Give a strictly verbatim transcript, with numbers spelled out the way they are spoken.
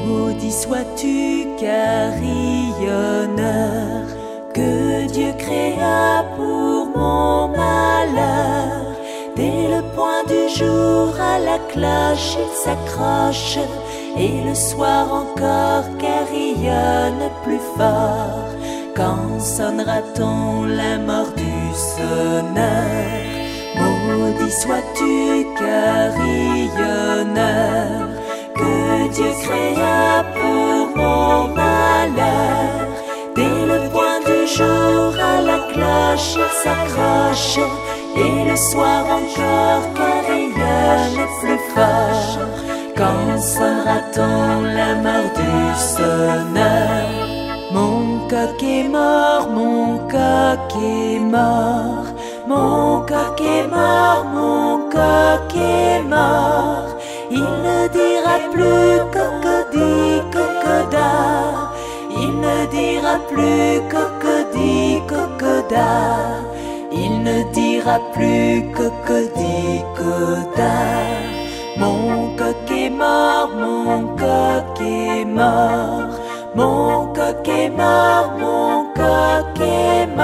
Maudit sois-tu, carillonneur, que Dieu créa pour mon malheur. Dès le point du jour à la cloche, il s'accroche, et le soir encore carillonne plus fort. Quand sonnera-t-on la mort du sonneur? Maudit sois-tu, carillonneur, que Dieu créa pour mon malheur. Dès le point du jour à la cloche, il s'accroche, et le soir encore carillonne plus fort. Quand sonnera-t-on la mort du sonneur? Mon coq est mort, mon coq est mort, mon coq est mort, mon coq est mort. Il ne dira plus cocody, cocoda. Il ne dira plus cocody, cocoda. Il ne dira plus cocody, coda. Mon coq est mort, mon coq est mort, mon coq est mort, mon coq est mort.